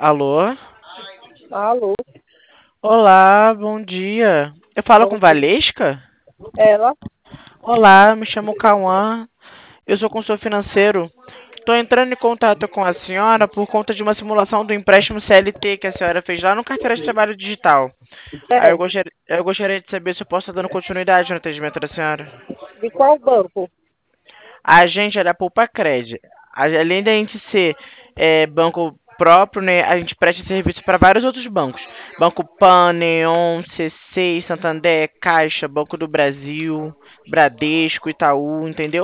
Alô? Alô, Olá, bom dia. Eu falo bom com dia. Valesca? Ela, Olá, me chamo Cauã. Eu sou consultor financeiro. Estou entrando em contato com a senhora por conta de uma simulação do empréstimo CLT que a senhora fez lá no Carteira de Trabalho Digital. é, Eu gostaria de saber se eu posso estar dando continuidade no atendimento da senhora. de qual banco? A agente é da Poupa Cred. Além da gente ser banco próprio, né, a gente presta serviço para vários outros bancos. Banco Pan, Neon, C6, Santander, Caixa, Banco do Brasil, Bradesco, Itaú, entendeu?